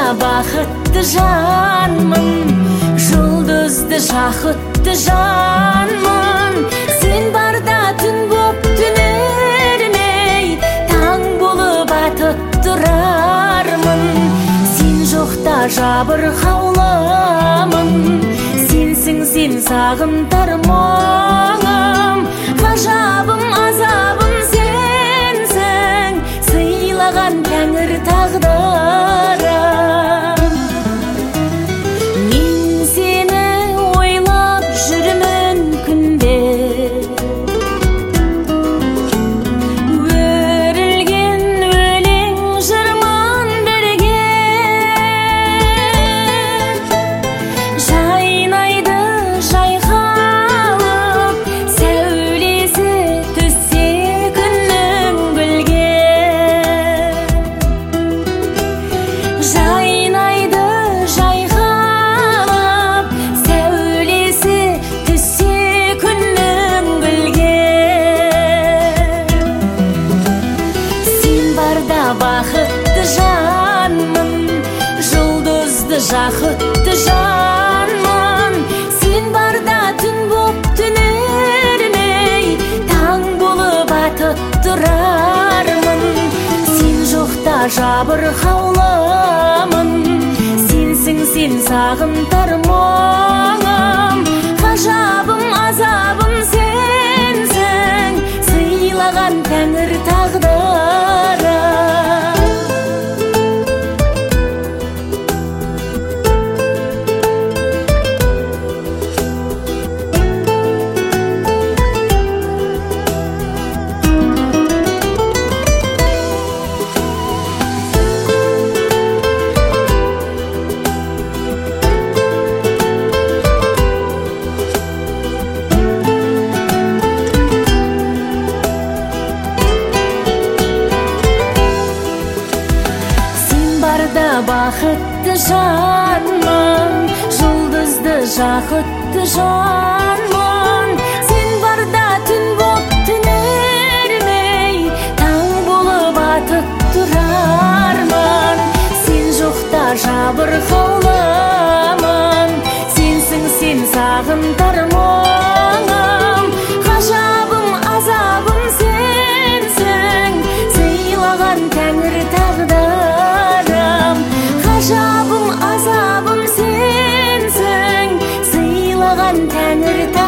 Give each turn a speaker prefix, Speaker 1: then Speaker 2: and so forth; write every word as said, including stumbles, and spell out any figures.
Speaker 1: бақытты жанмын, жұлдызды жақұтты жанмын. Сен барда түн боп түнермей, таң болып атып тұрармын. Сен жоқта жабырқауламын, сенсің сен сағынтар мұңым. Ғажабым азабым сенсің, сыйлаған тәңір тағдырым. Мен сені ойлап жүрмін күнде, өрілген өлең жырман бірге. Жайнайды жайқалып, сәулесі түссе күннің гүлге. Жайнайды жайқалып, сәулесі түссе күннің гүлге. Сен барда бақытты жанмын, жұлдызды жақұтты жанмын. Сен барда түн боп түнермей, таң болып атып тұрармын. Сен жоқта жабырқаулымын, сенсің сен сағынтар мұңым. Ғажабым азабым сенсің, сыйлаған тәңір тағдырым. Бақытты жанмын, жұлдызды жақұтты жанмын. Сен барда түн боп түнермей, таң болып атып тұрармын. Сен жоқта жабырқаулымын, сенсің сен сағынтар мұңым. Ғажабым азабым сенсің, сыйлаған тәңір тағдырым. Ғажабым азабым сенсің, сыйлаған тәңір тағдырым.